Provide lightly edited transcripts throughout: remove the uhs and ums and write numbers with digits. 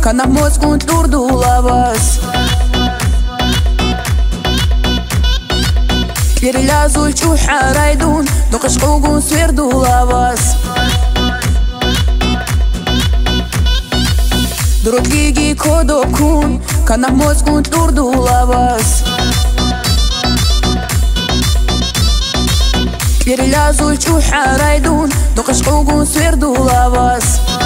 Kana mozgun turdulavas Kirlazul çuharaydun Doqış qoğun sverdulavas Drutligi kodokun Kana mozgun turdulavas Kirlazul çuharaydun Doqış qoğun sverdulavas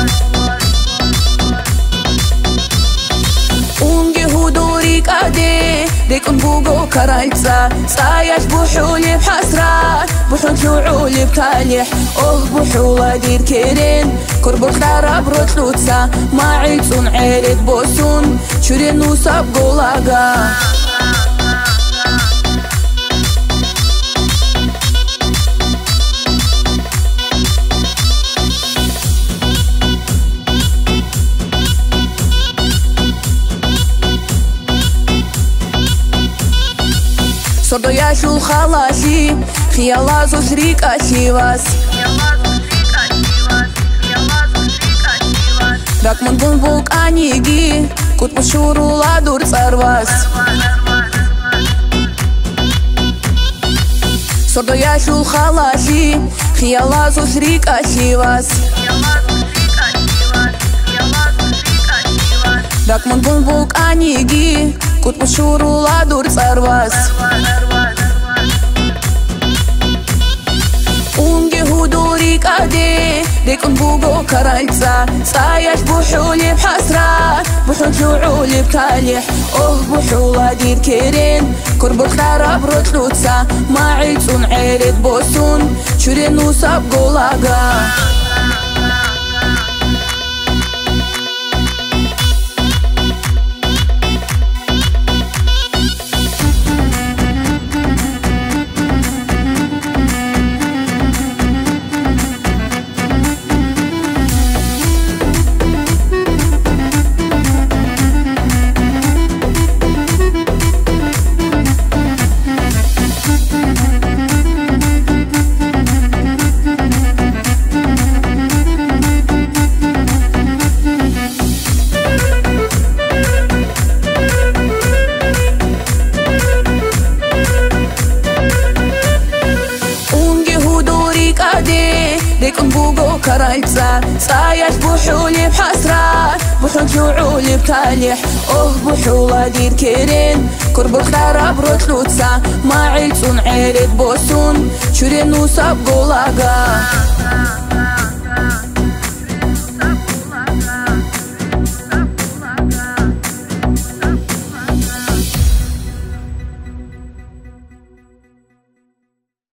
Ungi huduri kade Dekun bugo karalca Sayash buhuli bhasrat Buhun tluuli btalih Oh buhula dir kirin Kurbuk darab rotlutsa Ma'iltun erit bosun Churin nusab gulaga Sordo yaşul halasi Khiyala zuzrik asivas Rakmun bulbuk anigi Kut pushurula dur tsarvas Sordo yaşul halasi Khiyala zuzrik asivas Rakmun bulbuk anigi Kut pushurula dur tsarvas Ungi huduri kade Dekun bugo karalca Sayash buhuli bhasrat Buhun tluuli btalih Oh buhula dir kirin Kurbuk darab rotlutsa Ma'iltun erit bosun Churin nusab gulaga Dekun bugo karalca Sayash buhuli bhasrat Buhun tluuli btalih Oh buhula dir kirin Kurbuk darab rotlutsa Ma'iltun erit bosun Churin nusab gulaga